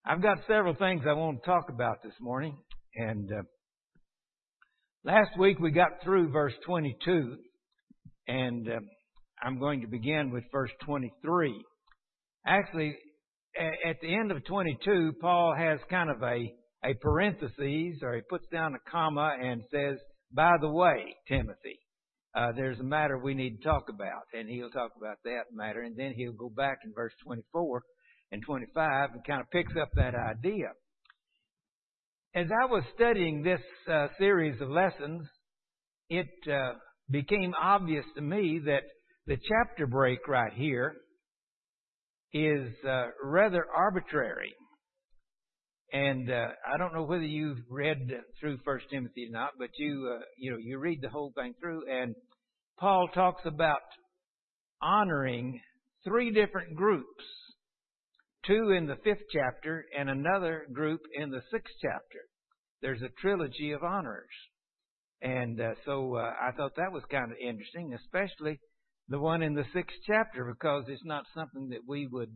I've got several things I want to talk about this morning. And last week we got through verse 22, and I'm going to begin with verse 23. Actually, at the end of 22, Paul has kind of a parenthesis, or he puts down a comma and says, by the way, Timothy, there's a matter we need to talk about. And he'll talk about that matter, and then he'll go back in verse 24 and 25 and kind of picks up that idea. As I was studying this series of lessons, it became obvious to me that the chapter break right here is rather arbitrary. And I don't know whether you've read through 1 Timothy or not, but you read the whole thing through, and Paul talks about honoring three different groups. Two in the 5th chapter and another group in the 6th chapter. There's a trilogy of honors. And so I thought that was kind of interesting, especially the one in the 6th chapter, because it's not something that we would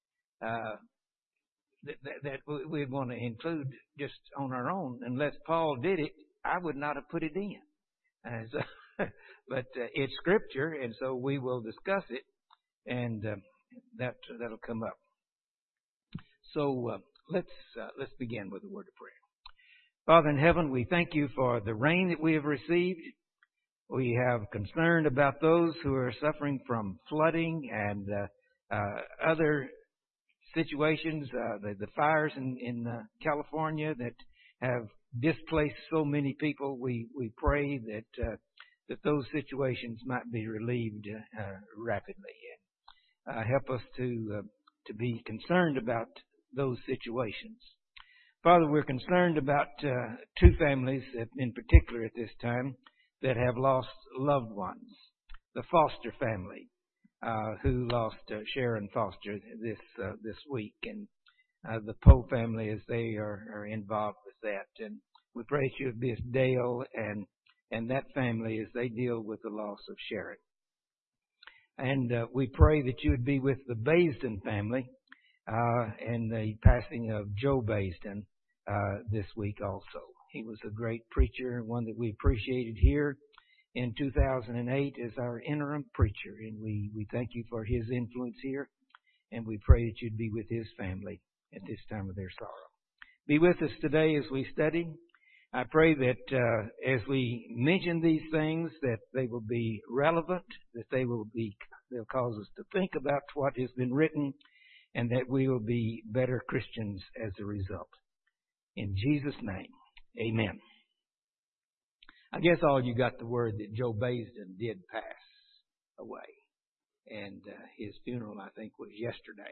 that we'd want to include just on our own. Unless Paul did it, I would not have put it in. But it's Scripture, and so we will discuss it, and that'll come up. So let's begin with a word of prayer. Father in heaven, we thank you for the rain that we have received. We have concern about those who are suffering from flooding and other situations, the fires in California that have displaced so many people. We pray that those situations might be relieved rapidly. And help us to be concerned about those situations. Father, we're concerned about two families in particular at this time that have lost loved ones. The Foster family, who lost Sharon Foster this week, and the Poe family as they are involved with that. And we pray that you would be with Dale and that family as they deal with the loss of Sharon. And we pray that you would be with the Baisden family and the passing of Joe Baisden this week also. He was a great preacher, one that we appreciated here in 2008 as our interim preacher. And we thank you for his influence here, and we pray that you'd be with his family at this time of their sorrow. Be with us today as we study. I pray that as we mention these things, that they will be relevant, that they'll cause us to think about what has been written, and that we will be better Christians as a result. In Jesus' name, amen. I guess all you got the word that Joe Baisden did pass away. And his funeral, I think, was yesterday.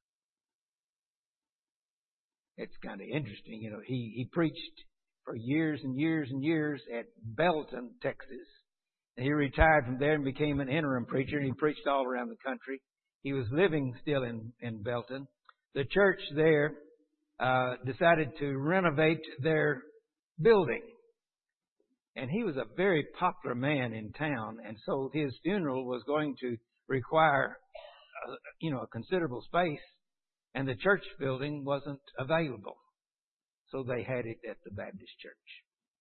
It's kind of interesting. You know, he preached for years and years and years at Belton, Texas. And he retired from there and became an interim preacher, and he preached all around the country. He was living still in Belton. The church there decided to renovate their building. And he was a very popular man in town, and so his funeral was going to require, a considerable space, and the church building wasn't available. So they had it at the Baptist church.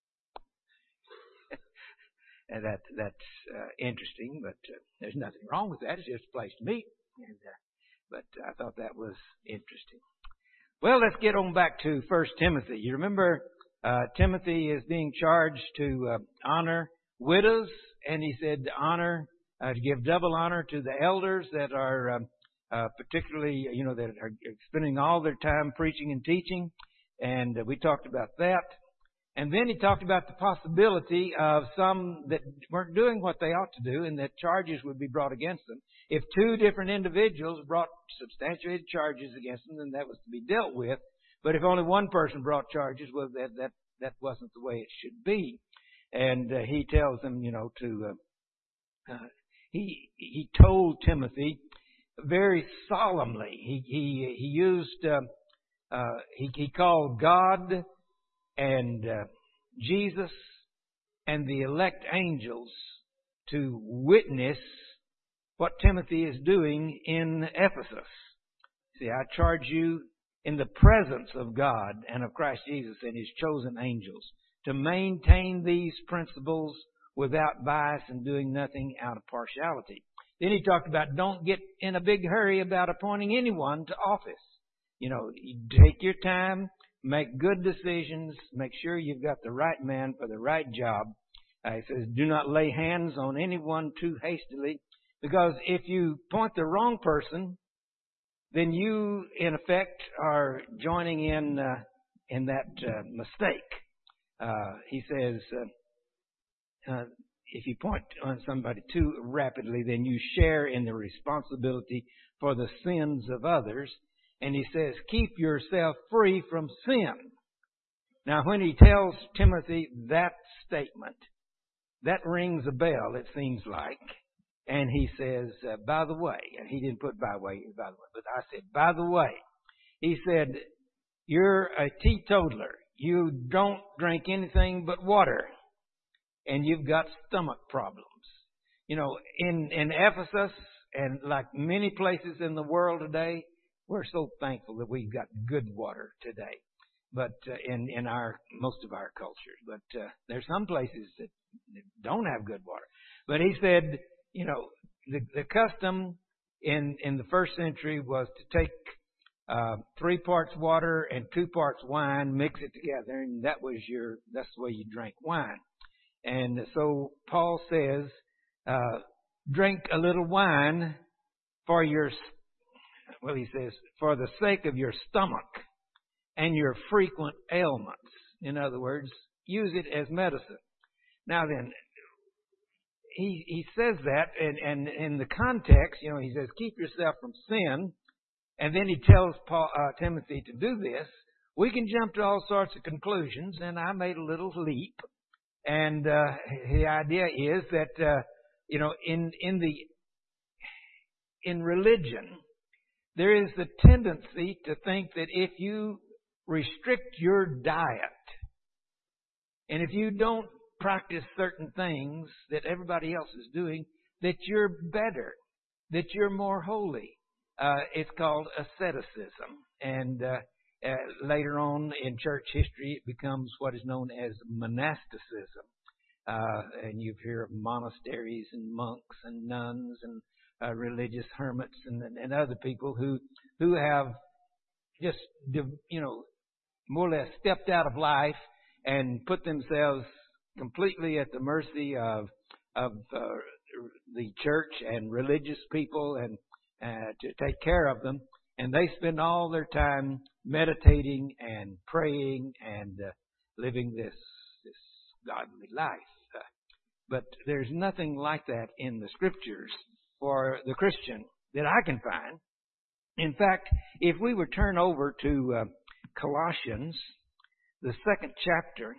And that's interesting, but there's nothing wrong with that. It's just a place to meet. But I thought that was interesting. Well, let's get on back to 1 Timothy. You remember Timothy is being charged to honor widows, and he said to give double honor to the elders that are particularly, that are spending all their time preaching and teaching. And we talked about that. And then he talked about the possibility of some that weren't doing what they ought to do, and that charges would be brought against them. If two different individuals brought substantiated charges against them, then that was to be dealt with. But if only one person brought charges, well, that wasn't the way it should be. And he tells them, he told Timothy very solemnly. He used he called God and Jesus and the elect angels to witness what Timothy is doing in Ephesus. See, I charge you in the presence of God and of Christ Jesus and His chosen angels to maintain these principles without bias and doing nothing out of partiality. Then he talked about don't get in a big hurry about appointing anyone to office. You take your time, make good decisions, make sure you've got the right man for the right job. He says, do not lay hands on anyone too hastily, because if you point the wrong person, then you, in effect, are joining in that mistake. He says, if you point on somebody too rapidly, then you share in the responsibility for the sins of others. And he says, keep yourself free from sin. Now, when he tells Timothy that statement, that rings a bell, it seems like. And he says, by the way, and he didn't put by the way, but I said, by the way, he said, you're a teetotaler. You don't drink anything but water. And you've got stomach problems. In Ephesus and like many places in the world today, we're so thankful that we've got good water today. But in most of our cultures, but there's some places that don't have good water. But he said, the custom in the first century was to take 3 parts water and 2 parts wine, mix it together, and that's the way you drank wine. And so Paul says, drink a little wine for for the sake of your stomach and your frequent ailments. In other words, use it as medicine. Now then, he says that, and in the context, he says, keep yourself from sin, and then he tells Timothy to do this. We can jump to all sorts of conclusions, and I made a little leap. And the idea is that in religion, there is the tendency to think that if you restrict your diet, and if you don't practice certain things that everybody else is doing, that you're better, that you're more holy. It's called asceticism, and later on in church history, it becomes what is known as monasticism. And you hear of monasteries and monks and nuns and religious hermits and other people who have just, more or less stepped out of life and put themselves completely at the mercy of the church and religious people and to take care of them. And they spend all their time meditating and praying and living this godly life. But there's nothing like that in the Scriptures for the Christian that I can find. In fact, if we would turn over to Colossians, the 2nd chapter,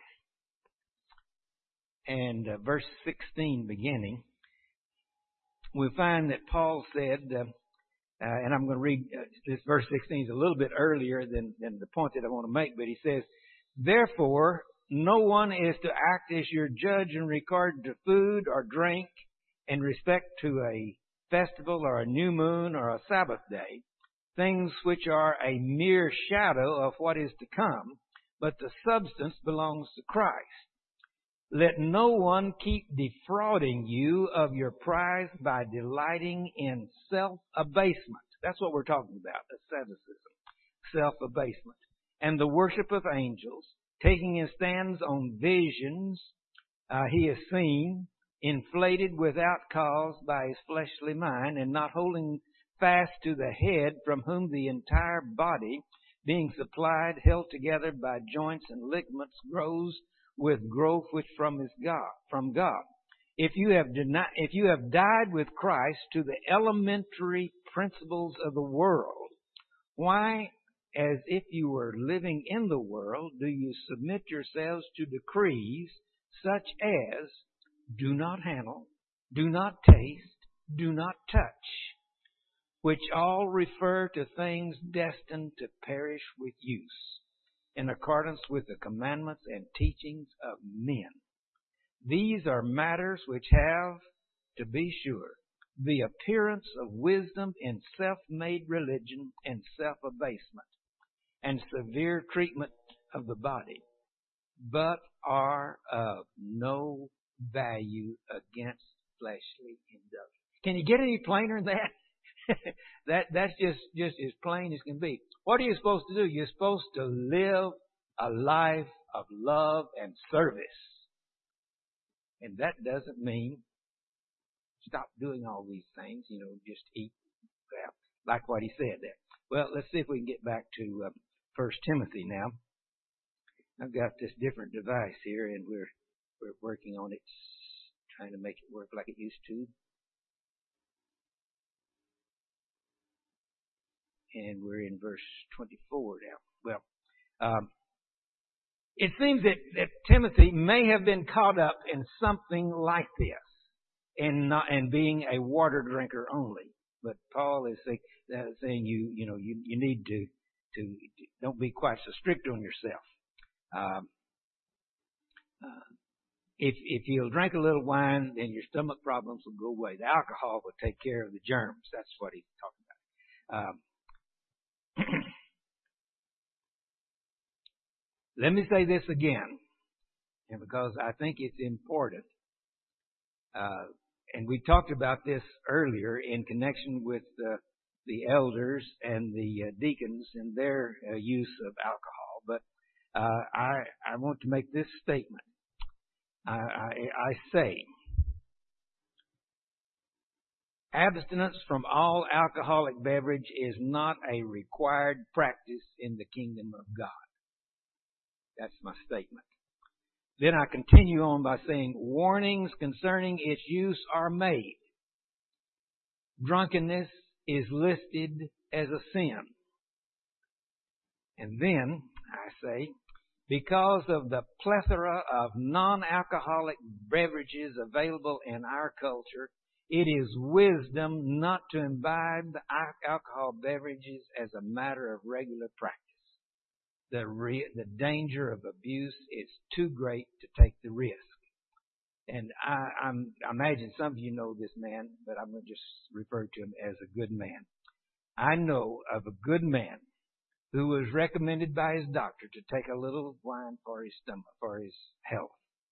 and verse 16 beginning, we find that Paul said, and I'm going to read this verse 16 is a little bit earlier than the point that I want to make, but he says, therefore, no one is to act as your judge in regard to food or drink, in respect to a festival or a new moon or a Sabbath day, things which are a mere shadow of what is to come, but the substance belongs to Christ. Let no one keep defrauding you of your prize by delighting in self-abasement. That's what we're talking about, asceticism, self-abasement. And the worship of angels, taking his stands on visions he has seen, inflated without cause by his fleshly mind, and not holding fast to the head, from whom the entire body, being supplied, held together by joints and ligaments, grows with growth which from God. If you have died with Christ to the elementary principles of the world, why, as if you were living in the world, do you submit yourselves to decrees such as do not handle, do not taste, do not touch, which all refer to things destined to perish with use, in accordance with the commandments and teachings of men. These are matters which have, to be sure, the appearance of wisdom in self-made religion and self-abasement. and severe treatment of the body, but are of no value against fleshly indulgence. Can you get any plainer than that? That's just as plain as can be. What are you supposed to do? You're supposed to live a life of love and service. And that doesn't mean stop doing all these things, just eat, like what he said there. Well, let's see if we can get back to 1 Timothy now. I've got this different device here, and we're working on it, trying to make it work like it used to. And we're in verse 24 now. Well, it seems that Timothy may have been caught up in something like this, and being a water drinker only. But Paul is saying you need to don't be quite so strict on yourself. If you'll drink a little wine, then your stomach problems will go away. The alcohol will take care of the germs. That's what he's talking about. Let me say this again, and because I think it's important. And we talked about this earlier in connection with the elders and the deacons and their use of alcohol. But I want to make this statement. I say, abstinence from all alcoholic beverage is not a required practice in the kingdom of God. That's my statement. Then I continue on by saying, warnings concerning its use are made. Drunkenness is listed as a sin. And then I say, because of the plethora of non-alcoholic beverages available in our culture, it is wisdom not to imbibe the alcohol beverages as a matter of regular practice. The danger of abuse is too great to take the risk. And I imagine some of you know this man, but I'm going to just refer to him as a good man. I know of a good man who was recommended by his doctor to take a little wine for his stomach, for his health.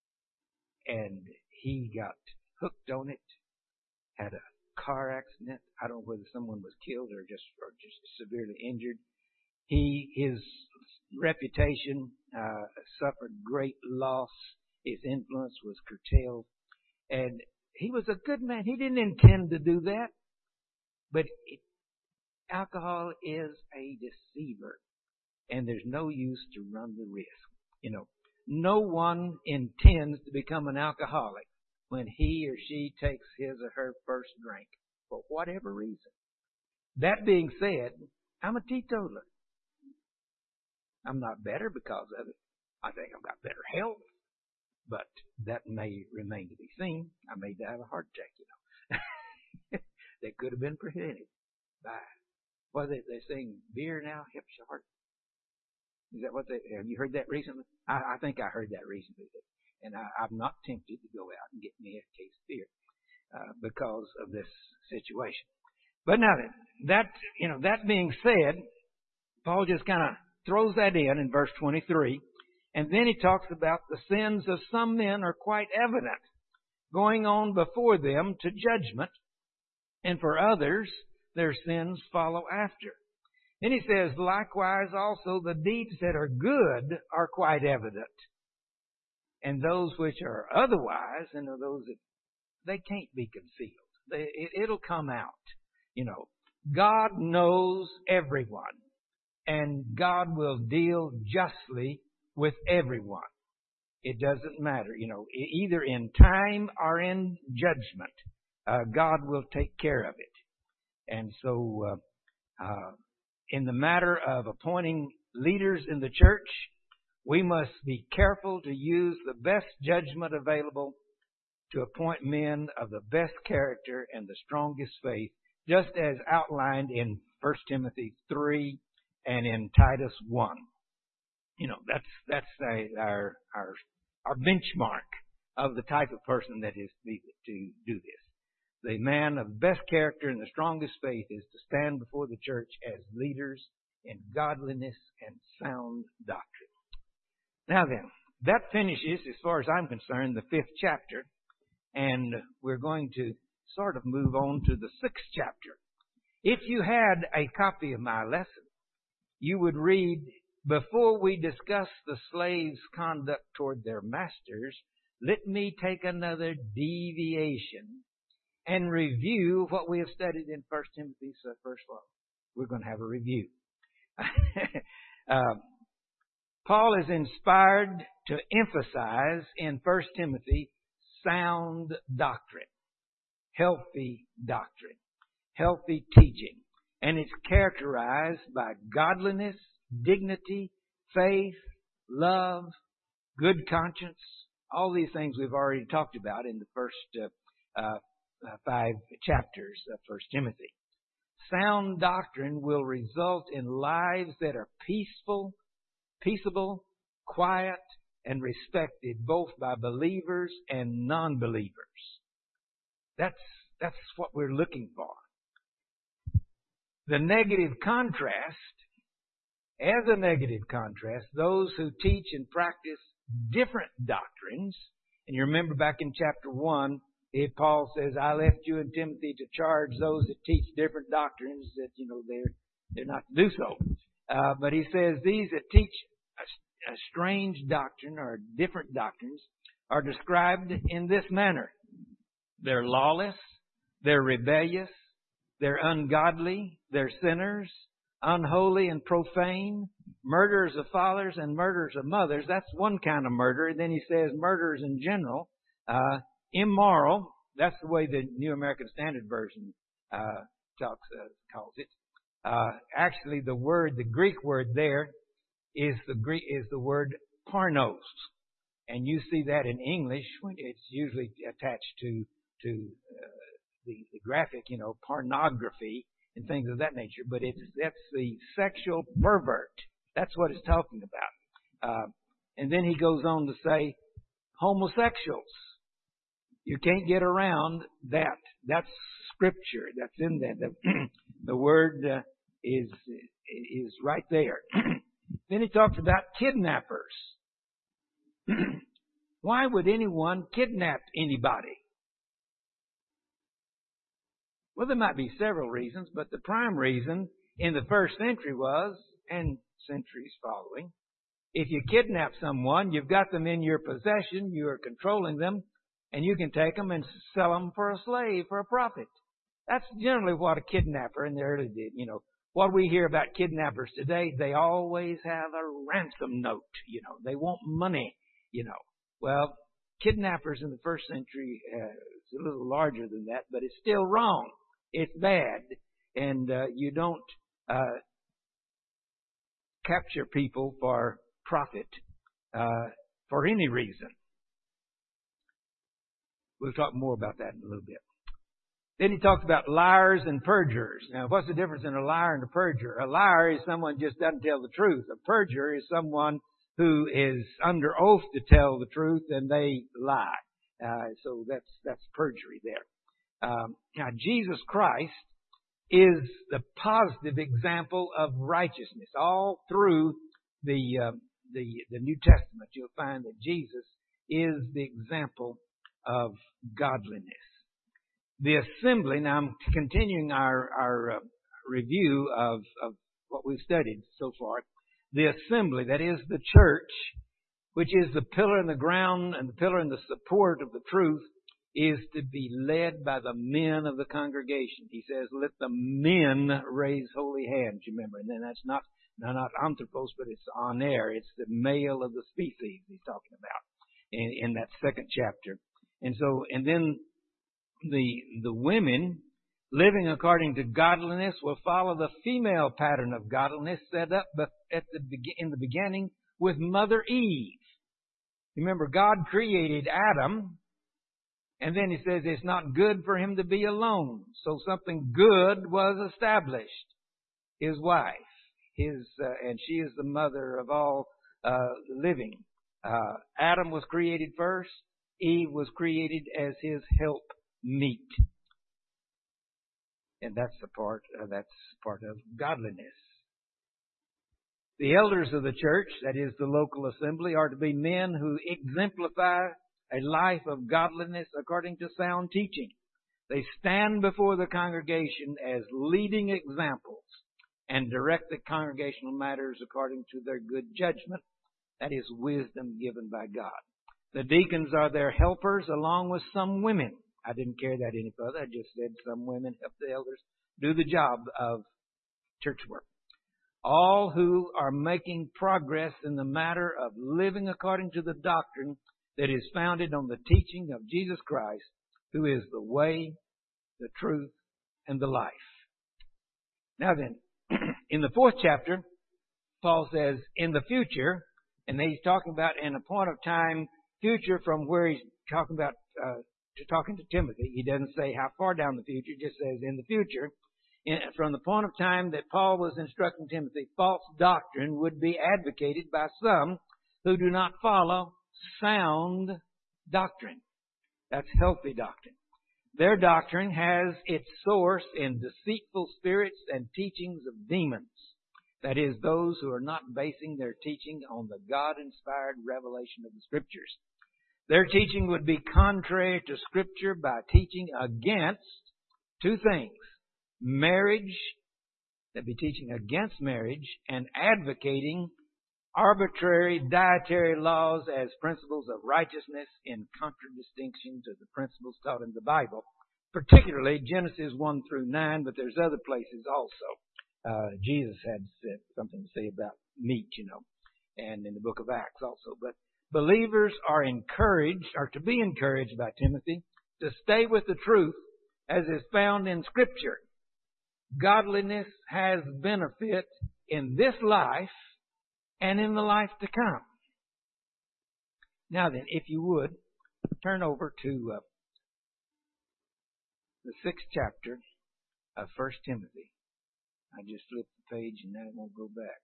And he got hooked on it, had a car accident. I don't know whether someone was killed or just severely injured. His reputation suffered great loss. His influence was curtailed. And he was a good man. He didn't intend to do that. But alcohol is a deceiver. And there's no use to run the risk. No one intends to become an alcoholic when he or she takes his or her first drink, for whatever reason. That being said, I'm a teetotaler. I'm not better because of it. I think I've got better health, but that may remain to be seen. I may die of a heart attack, that could have been prevented by, they're saying beer now helps your heart. Is that have you heard that recently? I think I heard that recently. And I'm not tempted to go out and get me a case of beer, because of this situation. But now that being said, Paul just kind of throws that in verse 23, and then he talks about the sins of some men are quite evident, going on before them to judgment, and for others their sins follow after. Then he says, likewise also the deeds that are good are quite evident, and those which are otherwise, and those that they can't be concealed. It'll come out. God knows everyone. And God will deal justly with everyone. It doesn't matter, either in time or in judgment. God will take care of it. And so, in the matter of appointing leaders in the church, we must be careful to use the best judgment available to appoint men of the best character and the strongest faith, just as outlined in 1 Timothy 3 and in Titus 1. That's our benchmark of the type of person that is to do this. The man of best character and the strongest faith is to stand before the church as leaders in godliness and sound doctrine. Now then, that finishes, as far as I'm concerned, the 5th chapter, and we're going to sort of move on to the 6th chapter. If you had a copy of my lesson, you would read, before we discuss the slaves' conduct toward their masters, let me take another deviation and review what we have studied in 1 Timothy's first law. We're going to have a review. Paul is inspired to emphasize in 1 Timothy sound doctrine, healthy teaching. And it's characterized by godliness, dignity, faith, love, good conscience, all these things we've already talked about in the first 5 chapters of 1 Timothy. Sound doctrine will result in lives that are peaceable, quiet, and respected both by believers and non-believers. That's what we're looking for. The negative contrast, as a negative contrast, those who teach and practice different doctrines, and you remember back in chapter 1, Paul says, I left you and Timothy to charge those that teach different doctrines that, they're not to do so. But he says these that teach a strange doctrine or different doctrines are described in this manner. They're lawless, they're rebellious, they're ungodly, they're sinners, unholy and profane, murderers of fathers and murderers of mothers. That's one kind of murder. And then he says murderers in general, immoral. That's the way the New American Standard Version calls it. Actually, the Greek word there is the word pornos, and you see that in English when it's usually attached to the graphic, pornography and things of that nature. But that's the sexual pervert. That's what it's talking about. And then he goes on to say homosexuals. You can't get around that. That's scripture. That's in there. The word is right there. Then he talks about kidnappers. Why would anyone kidnap anybody? Well, there might be several reasons, but the prime reason in the first century was, and centuries following, if you kidnap someone, you've got them in your possession, you are controlling them, and you can take them and sell them for a slave, for a profit. That's generally what a kidnapper in the early did. What we hear about kidnappers today, they always have a ransom note. They want money. Well, kidnappers in the first century is a little larger than that, but it's still wrong. It's bad, and you don't capture people for profit for any reason. We'll talk more about that in a little bit. Then he talks about liars and perjurers. Now, what's the difference in a liar and a perjurer? A liar is someone who just doesn't tell the truth. A perjurer is someone who is under oath to tell the truth and they lie. So that's perjury there. Now, Jesus Christ is the positive example of righteousness. All through the New Testament, you'll find that Jesus is the example of godliness. The assembly, now I'm continuing our review of what we've studied so far. The assembly, that is the church, which is the pillar and the ground and the pillar and the support of the truth, is to be led by the men of the congregation. He says, let the men raise holy hands, remember. And then that's not anthropos, but it's aner. It's the male of the species he's talking about in that 2nd chapter. And then the women living according to godliness will follow the female pattern of godliness set up in the beginning with Mother Eve. Remember, God created Adam, and then he says it's not good for him to be alone. So something good was established. His wife, and she is the mother of all living. Adam was created first. Eve was created as his help meet. And that's part of godliness. The elders of the church, that is the local assembly, are to be men who exemplify a life of godliness according to sound teaching. They stand before the congregation as leading examples and direct the congregational matters according to their good judgment. That is wisdom given by God. The deacons are their helpers along with some women. I didn't carry that any further. I just said some women help the elders do the job of church work. All who are making progress in the matter of living according to the doctrine that is founded on the teaching of Jesus Christ, who is the way, the truth, and the life. Now then, in the 4th chapter, Paul says, in the future, and he's talking about in a point of time future from where he's talking about talking to Timothy. He doesn't say how far down the future, he just says in the future. From the point of time that Paul was instructing Timothy, false doctrine would be advocated by some who do not follow sound doctrine. That's healthy doctrine. Their doctrine has its source in deceitful spirits and teachings of demons. That is, those who are not basing their teaching on the God-inspired revelation of the Scriptures. Their teaching would be contrary to Scripture by teaching against two things. Marriage, they'd be teaching against marriage and advocating arbitrary dietary laws as principles of righteousness in contradistinction to the principles taught in the Bible, particularly Genesis 1 through 9, but there's other places also. Jesus had something to say about meat, and in the book of Acts also. But believers are to be encouraged by Timothy to stay with the truth as is found in Scripture. Godliness has benefit in this life and in the life to come. Now then, if you would, turn over to the 6th chapter of 1 Timothy. I just flipped the page and now it won't go back.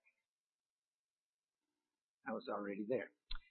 I was already there.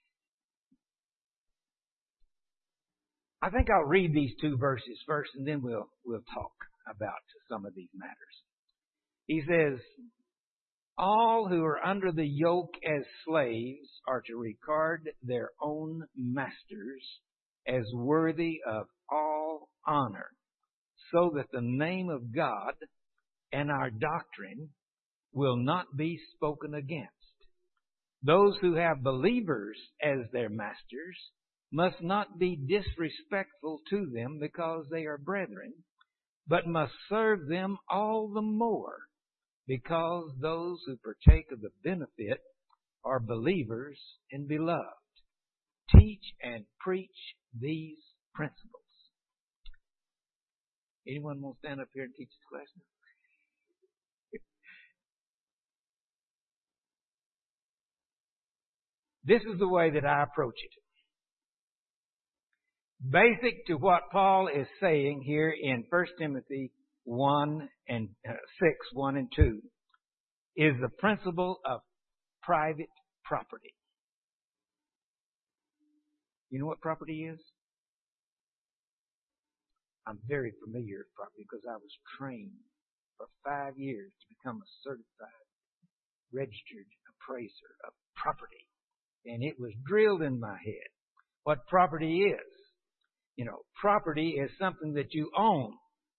I think I'll read these 2 verses first and then we'll talk about some of these matters. He says, all who are under the yoke as slaves are to regard their own masters as worthy of all honor, so that the name of God and our doctrine will not be spoken against. Those who have believers as their masters must not be disrespectful to them because they are brethren, but must serve them all the more because those who partake of the benefit are believers and beloved. Teach and preach these principles. Anyone want to stand up here and teach this class now? This is the way that I approach it. Basic to what Paul is saying here in 1 Timothy 1 and 6, 1 and 2, is the principle of private property. You know what property is? I'm very familiar with property because I was trained for 5 years to become a certified, registered appraiser of property. And it was drilled in my head what property is. Property is something that you own.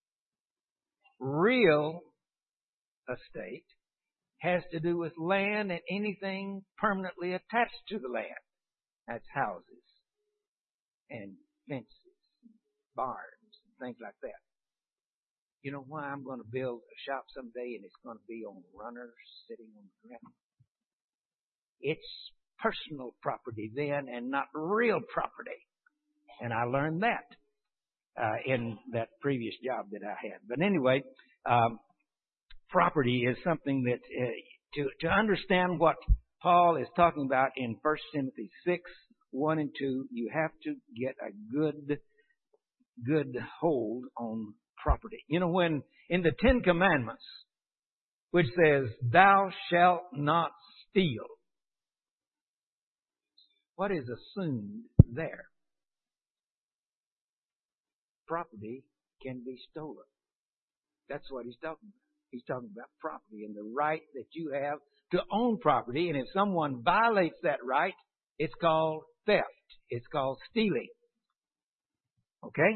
Real estate has to do with land and anything permanently attached to the land. That's houses and fences, barns, and things like that. You know why I'm going to build a shop someday and it's going to be on runners sitting on the ground? It's personal property then and not real property. And I learned that in that previous job that I had. But anyway, property is something that to understand what Paul is talking about in 1 Timothy 6, 1 and 2, you have to get a good hold on property. When in the 10 Commandments, which says, thou shalt not steal, what is assumed there? Property can be stolen. That's what he's talking about. He's talking about property and the right that you have to own property. And if someone violates that right, it's called theft. It's called stealing. Okay?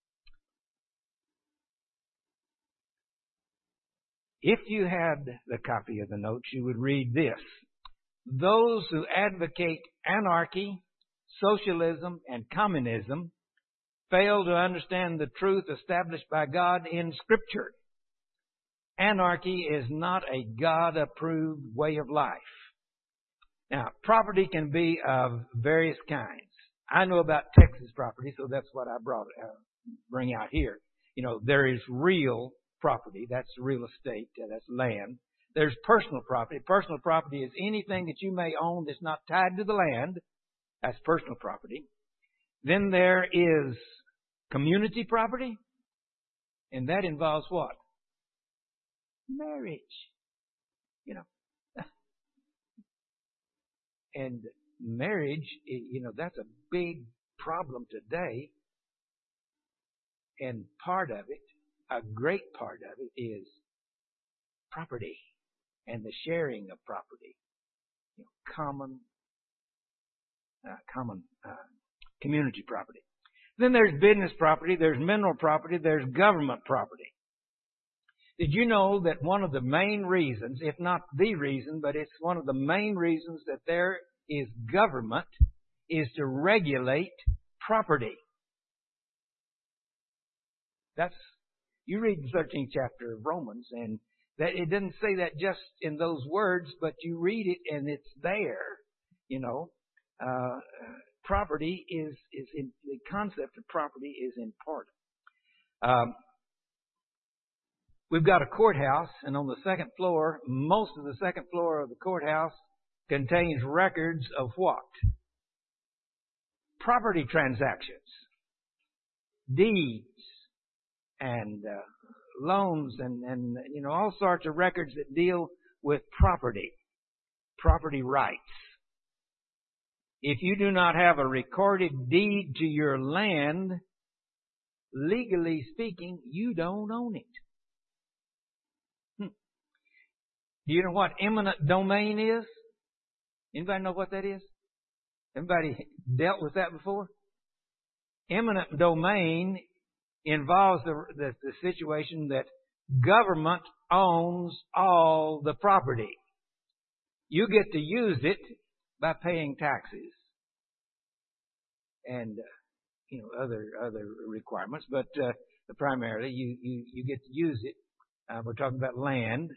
If you had the copy of the notes, you would read this. Those who advocate anarchy, socialism, and communism fail to understand the truth established by God in Scripture. Anarchy is not a God-approved way of life. Now, property can be of various kinds. I know about Texas property, so that's what I bring out here. You know, there is real property. That's real estate. That's land. There's personal property. Personal property is anything that you may own that's not tied to the land. That's personal property. Then there is community property, and that involves what? Marriage. You know. And marriage, you know, that's a big problem today. And part of it, a great part of it, is property and the sharing of property. You know, common community property. Then there's business property, there's mineral property, there's government property. Did you know that one of the main reasons, if not the reason, but it's one of the main reasons that there is government is to regulate property? You read the 13th chapter of Romans, and that it doesn't say that just in those words, but you read it and it's there. You know, property is in the concept of property is important. We've got a courthouse, and on the second floor, most of the second floor of the courthouse contains records of what? Property transactions, deeds, and loans, and you know, all sorts of records that deal with property rights. If you do not have a recorded deed to your land, legally speaking, you don't own it. Do you know what eminent domain is? Anybody know what that is? Anybody dealt with that before? Eminent domain involves the situation that government owns all the property. You get to use it by paying taxes and you know, other requirements, but primarily you get to use it. We're talking about land.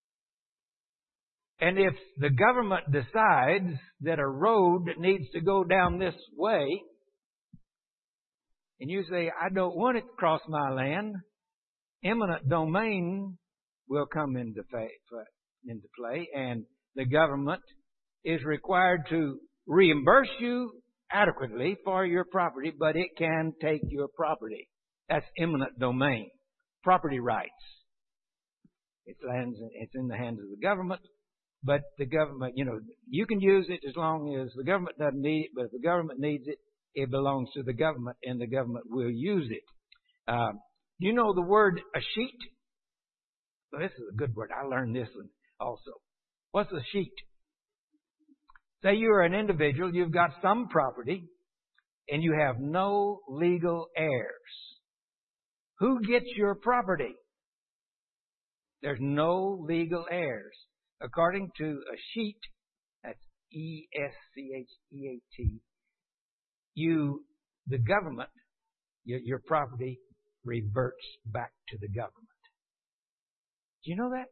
And if the government decides that a road needs to go down this way, and you say, I don't want it to cross my land, eminent domain will come into play, and the government is required to reimburse you adequately for your property, but it can take your property. That's eminent domain. Property rights. It's in the hands of the government, but the government, you know, you can use it as long as the government doesn't need it, but if the government needs it, it belongs to the government, and the government will use it. You know the word a sheet? Well, this is a good word. I learned this one also. What's a sheet? Say you are an individual, you've got some property, and you have no legal heirs. Who gets your property? There's no legal heirs. According to a sheet, that's E-S-C-H-E-A-T, the government, your property reverts back to the government. Do you know that?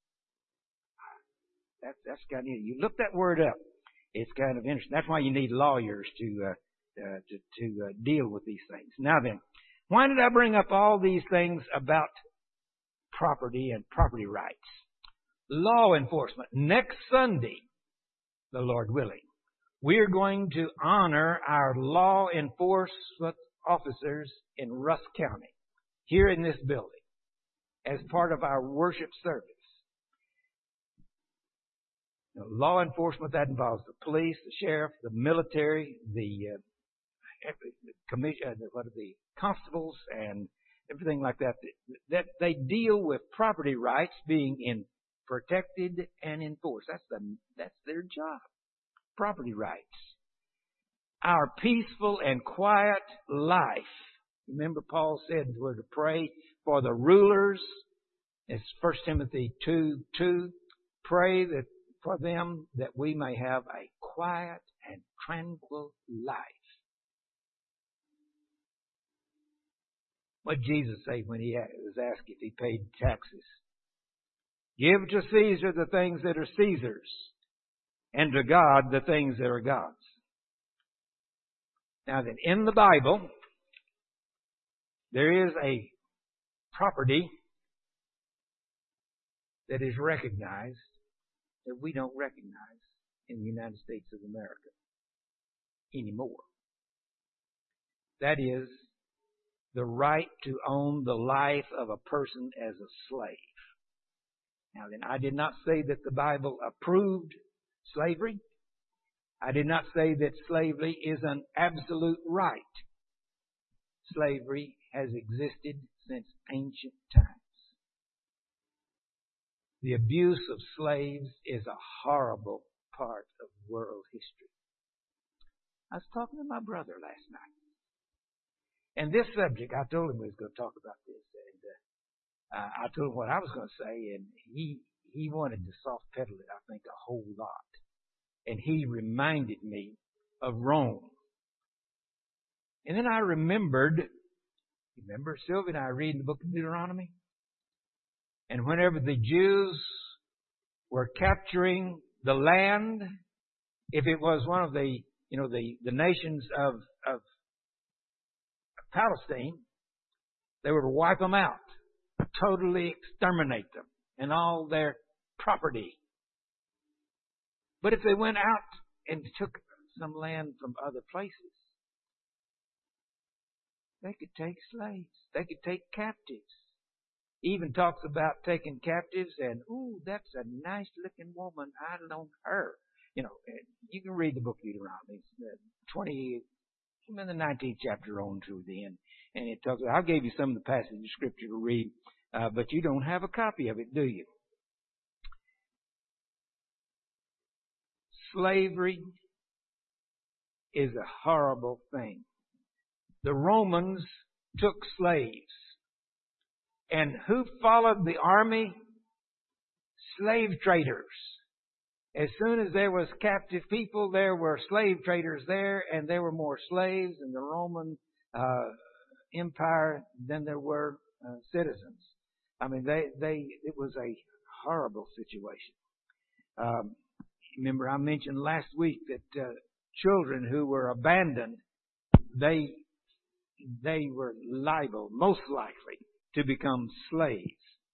That's kind of, you look that word up. It's kind of interesting. That's why you need lawyers to deal with these things. Now then, why did I bring up all these things about property and property rights? Law enforcement. Next Sunday, the Lord willing, we're going to honor our law enforcement officers in Rusk County, here in this building, as part of our worship service. Now, law enforcement, that involves the police, the sheriff, the military, the constables, and everything like that. That they deal with property rights being protected and enforced. That's their job. Property rights. Our peaceful and quiet life. Remember Paul said we're to pray for the rulers. It's 1 Timothy 2:2. Pray that for them that we may have a quiet and tranquil life. What did Jesus say when he was asked if he paid taxes? Give to Caesar the things that are Caesar's, and to God the things that are God's. Now then, in the Bible, there is a property that is recognized that we don't recognize in the United States of America anymore. That is the right to own the life of a person as a slave. Now then, I did not say that the Bible approved slavery. I did not say that slavery is an absolute right. Slavery has existed since ancient times. The abuse of slaves is a horrible part of world history. I was talking to my brother last night. And this subject, I told him we was going to talk about this. And I told him what I was going to say, and he wanted to soft pedal it, I think, a whole lot. And he reminded me of Rome. And then I remember Sylvia and I reading the book of Deuteronomy? And whenever the Jews were capturing the land, if it was one of the nations of Palestine, they were to wipe them out, totally exterminate them and all their property. But if they went out and took some land from other places, they could take slaves. They could take captives. Even talks about taking captives and, ooh, that's a nice looking woman. I loan her. You can read the book of Deuteronomy, in the 19th chapter on through the end. And it talks about, I gave you some of the passages of Scripture to read, but you don't have a copy of it, do you? Slavery is a horrible thing. The Romans took slaves. And who followed the army? Slave traders. As soon as there was captive people, there were slave traders there, and there were more slaves in the Roman Empire than there were citizens. I mean, it was a horrible situation. Remember, I mentioned last week that children who were abandoned, they were liable, most likely, to become slaves.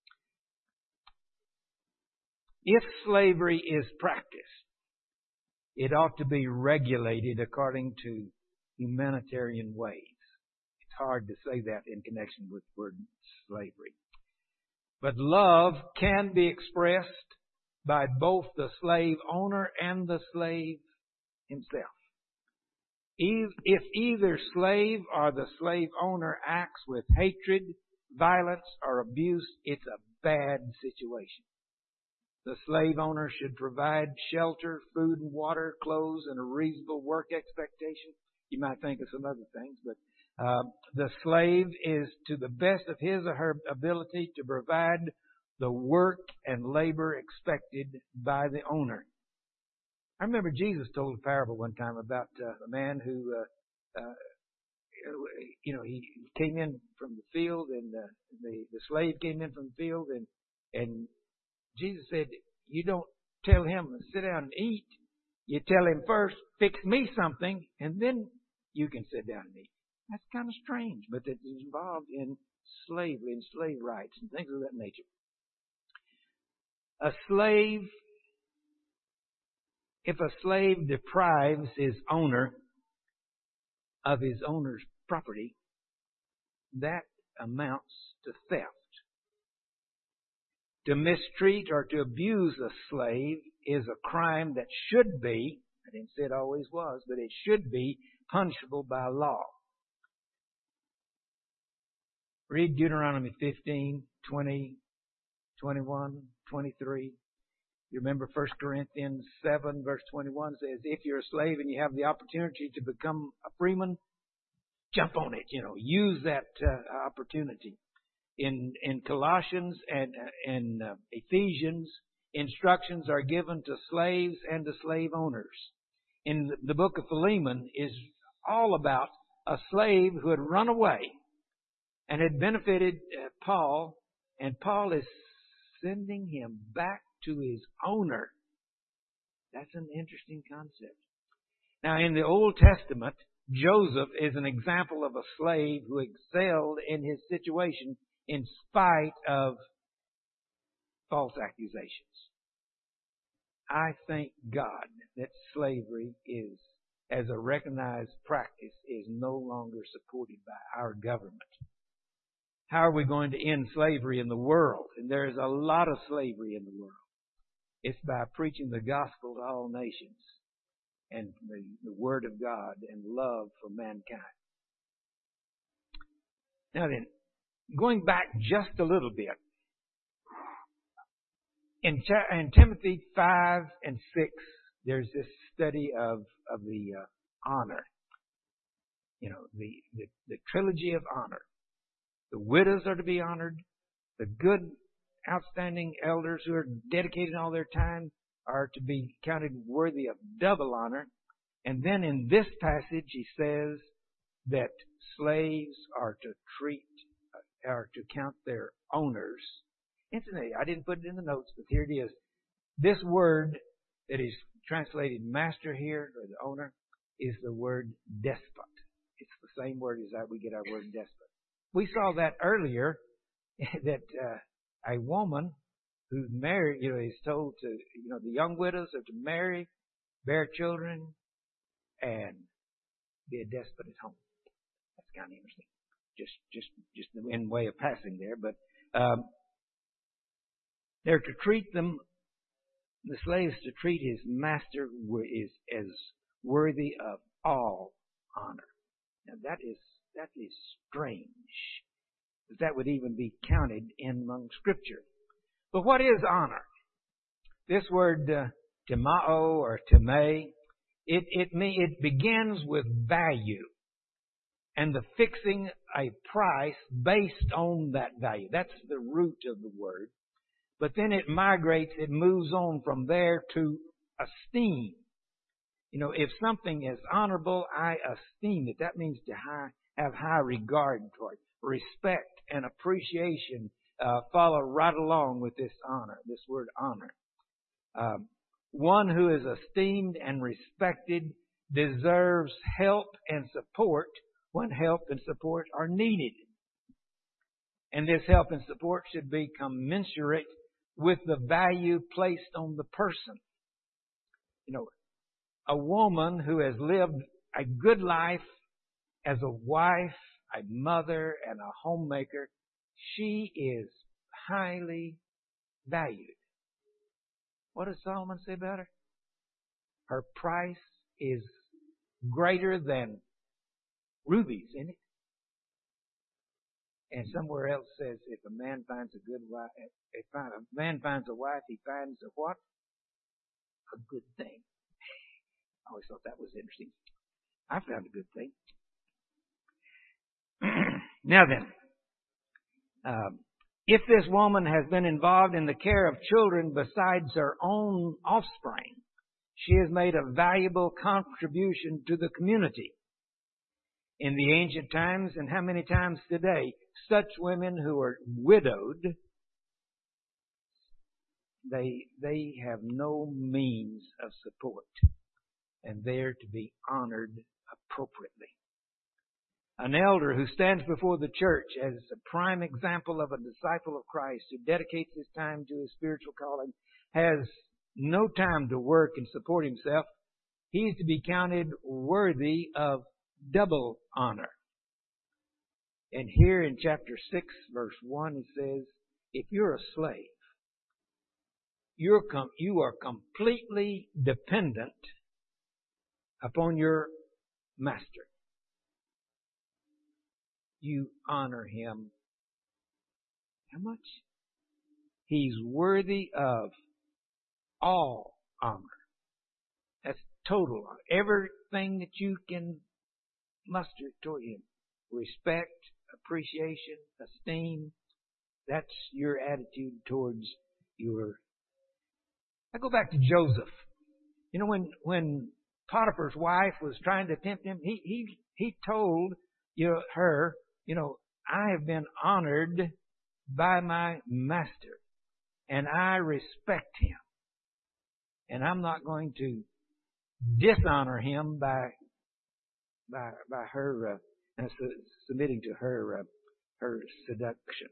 If slavery is practiced, it ought to be regulated according to humanitarian ways. It's hard to say that in connection with the word slavery. But love can be expressed by both the slave owner and the slave himself. If either slave or the slave owner acts with hatred, violence, or abuse, it's a bad situation. The slave owner should provide shelter, food and water, clothes, and a reasonable work expectation. You might think of some other things, but the slave is to the best of his or her ability to provide the work and labor expected by the owner. I remember Jesus told a parable one time about a man who, he came in from the field, and the slave came in from the field, and Jesus said, you don't tell him to sit down and eat. You tell him first, fix me something, and then you can sit down and eat. That's kind of strange, but it's involved in slavery and slave rights and things of that nature. If a slave deprives his owner of his owner's property, that amounts to theft. To mistreat or to abuse a slave is a crime that should be, I didn't say it always was, but it should be punishable by law. Read Deuteronomy 15, 20, 21, 23, You remember 1 Corinthians 7 verse 21 says, if you're a slave and you have the opportunity to become a freeman, jump on it, use that opportunity. In Colossians and Ephesians, instructions are given to slaves and to slave owners. In the book of Philemon is all about a slave who had run away and had benefited Paul, and Paul is sending him back to his owner. That's an interesting concept. Now, in the Old Testament, Joseph is an example of a slave who excelled in his situation in spite of false accusations. I thank God that slavery is, as a recognized practice, is no longer supported by our government. How are we going to end slavery in the world? And there is a lot of slavery in the world. It's by preaching the gospel to all nations and the Word of God and love for mankind. Now then, going back just a little bit, in Timothy 5 and 6, there's this study of the honor. The trilogy of honor. The widows are to be honored. The good, outstanding elders who are dedicated all their time are to be counted worthy of double honor. And then in this passage, he says that slaves are to count their owners. Incidentally, I didn't put it in the notes, but here it is. This word that is translated master here, or the owner, is the word despot. It's the same word as we get our word despot. We saw that earlier, that a woman who's married, is told to, the young widows are to marry, bear children, and be a despot at home. That's kind of interesting. Just in way of passing there, but they're to treat them, the slaves to treat his master is as worthy of all honor. Now that is strange. That would even be counted in among Scripture. But what is honor? This word timao or time, it begins with value and the fixing a price based on that value. That's the root of the word. But then it migrates, it moves on from there to esteem. If something is honorable, I esteem it. That means to have high regard for it. Respect and appreciation follow right along with this honor, this word honor. One who is esteemed and respected deserves help and support when help and support are needed. And this help and support should be commensurate with the value placed on the person. A woman who has lived a good life as a wife, a mother, and a homemaker, she is highly valued. What does Solomon say about her? Her price is greater than rubies, isn't it? And somewhere else says, if a man finds a good wife, if a man finds a wife, he finds a what? A good thing. I always thought that was interesting. I found a good thing. Now then, if this woman has been involved in the care of children besides her own offspring, she has made a valuable contribution to the community. In the ancient times, and how many times today, such women who are widowed, they have no means of support, and they're to be honored appropriately. An elder who stands before the church as a prime example of a disciple of Christ who dedicates his time to his spiritual calling has no time to work and support himself. He's to be counted worthy of double honor. And here in chapter 6, verse 1, he says, if you're a slave, you are completely dependent upon your master. You honor him. How much? He's worthy of all honor. That's total honor. Everything that you can muster toward Him. Respect, appreciation, esteem. That's your attitude towards your... I go back to Joseph. You know, when Potiphar's wife was trying to tempt him, he told her, I have been honored by my master, and I respect him, and I'm not going to dishonor him by her submitting to her seduction.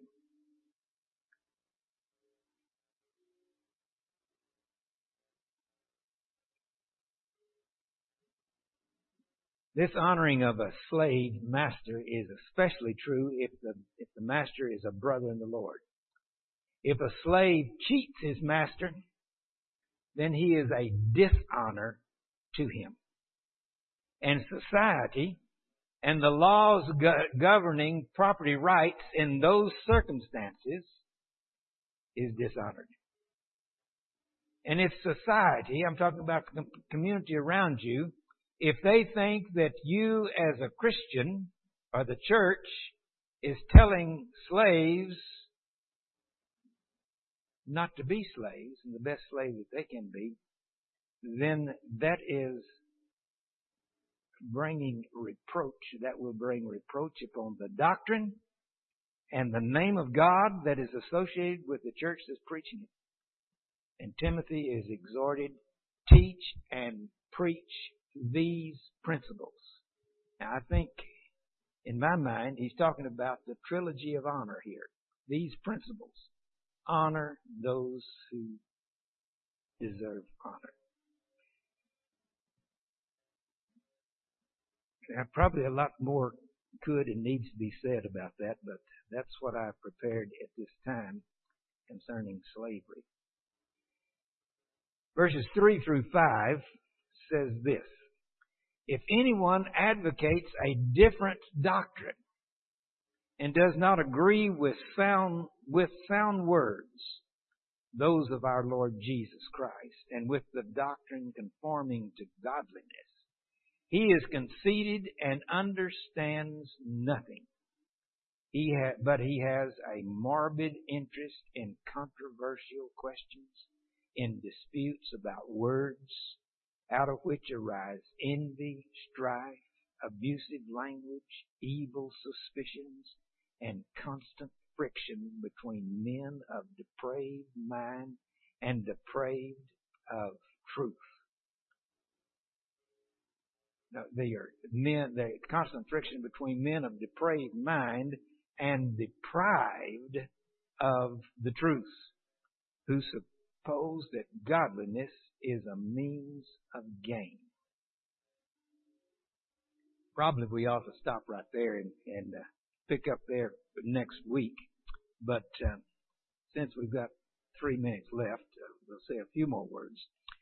This honoring of a slave master is especially true if the master is a brother in the Lord. If a slave cheats his master, then he is a dishonor to him. And society and the laws governing property rights in those circumstances is dishonored. And if society, I'm talking about the community around you, if they think that you as a Christian or the church is telling slaves not to be slaves and the best slave that they can be, then that is bringing reproach. That will bring reproach upon the doctrine and the name of God that is associated with the church that's preaching it. And Timothy is exhorted, teach and preach these principles. Now, I think, in my mind, he's talking about the trilogy of honor here. These principles. Honor those who deserve honor. Now, probably a lot more could and needs to be said about that, but that's what I've prepared at this time concerning slavery. Verses 3 through 5 says this: If anyone advocates a different doctrine and does not agree with sound words, those of our Lord Jesus Christ, and with the doctrine conforming to godliness, he is conceited and understands nothing. But he has a morbid interest in controversial questions, in disputes about words, out of which arise envy, strife, abusive language, evil suspicions, and constant friction between men of depraved mind and depraved of truth. Now, the constant friction between men of depraved mind and deprived of the truth, who suppose that godliness is a means of gain. Probably we ought to stop right there and pick up there next week. But since we've got 3 minutes left, we'll say a few more words.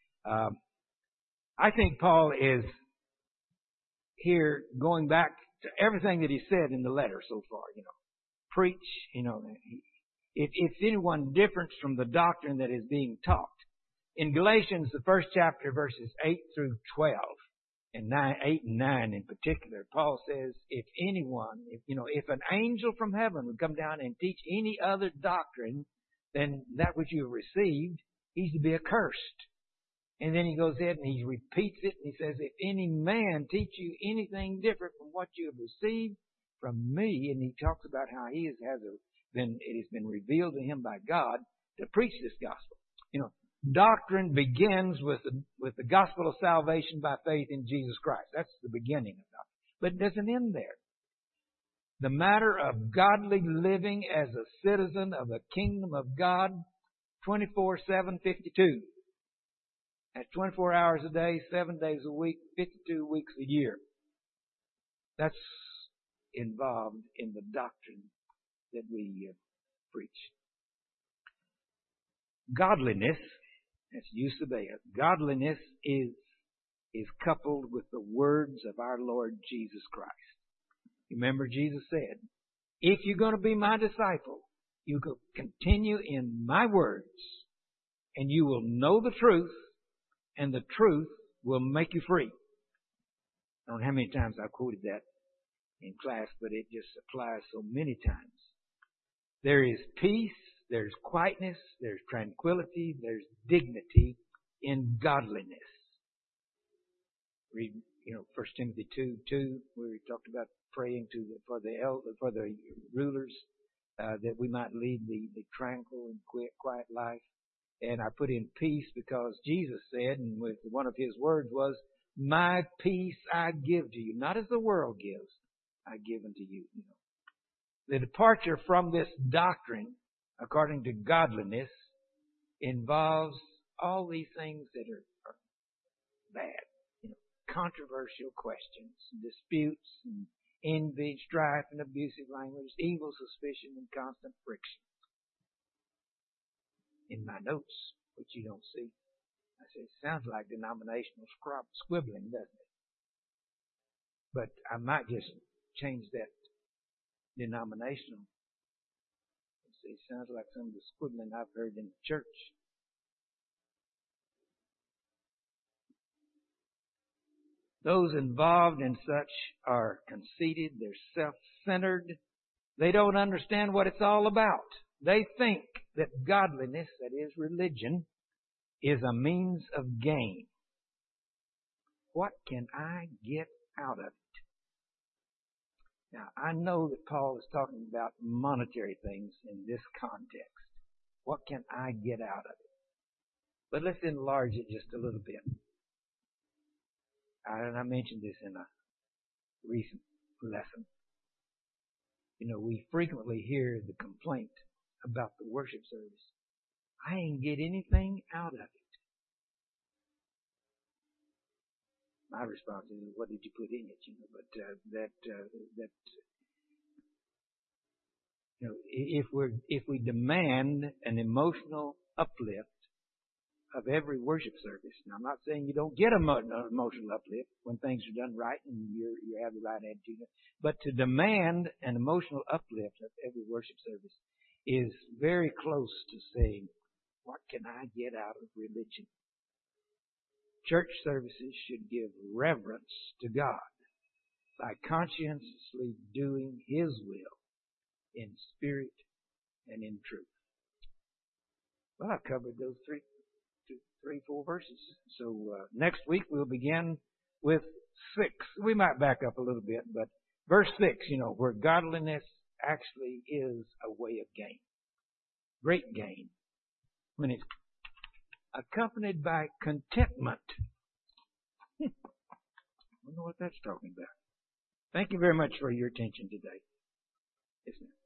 I think Paul is here going back to everything that he said in the letter so far. Preach, if anyone differs from the doctrine that is being taught. In Galatians, the first chapter, verses 8 through 12, and 8 and 9 in particular, Paul says, if an angel from heaven would come down and teach any other doctrine than that which you have received, he's to be accursed. And then he goes ahead and he repeats it, and he says, if any man teach you anything different from what you have received from me, and he talks about how it has been revealed to him by God to preach this gospel. Doctrine begins with the gospel of salvation by faith in Jesus Christ. That's the beginning of doctrine. But it doesn't end there. The matter of godly living as a citizen of the kingdom of God, 24/7, 52. That's 24 hours a day, 7 days a week, 52 weeks a year. That's involved in the doctrine that we preach. Godliness, that's eusebia. Godliness is coupled with the words of our Lord Jesus Christ. Remember, Jesus said, if you're going to be my disciple, you go continue in my words, and you will know the truth, and the truth will make you free. I don't know how many times I've quoted that in class, but it just applies so many times. There is peace, there's quietness, there's tranquility, there's dignity in godliness. Read, 1 Timothy 2:2, where we talked about praying for the rulers, that we might lead the tranquil and quiet life. And I put in peace because Jesus said, and with one of his words was, "My peace I give to you, not as the world gives, I give unto you." The departure from this doctrine, according to godliness, involves all these things that are bad. Controversial questions, disputes, and envy, strife, and abusive language, evil suspicion, and constant friction. In my notes, which you don't see, I said, it sounds like denominational squibbling, doesn't it? But I might just change that denominational. It sounds like some of the squibbling I've heard in the church. Those involved in such are conceited, they're self-centered, they don't understand what it's all about. They think that godliness, that is religion, is a means of gain. What can I get out of it? Now, I know that Paul is talking about monetary things in this context. What can I get out of it? But let's enlarge it just a little bit. And I mentioned this in a recent lesson. We frequently hear the complaint about the worship service. I ain't get anything out of it. My response is, what did you put in it? If we demand an emotional uplift of every worship service. Now, I'm not saying you don't get an emotional uplift when things are done right and you have the right attitude, but to demand an emotional uplift of every worship service is very close to saying, what can I get out of religion? Church services should give reverence to God by conscientiously doing His will in spirit and in truth. Well, I've covered those three, 4 verses. So next week we'll begin with 6. We might back up a little bit, but verse 6, where godliness actually is a way of gain. Great gain. When it's accompanied by contentment. I don't know what that's talking about. Thank you very much for your attention today. Yes, ma'am.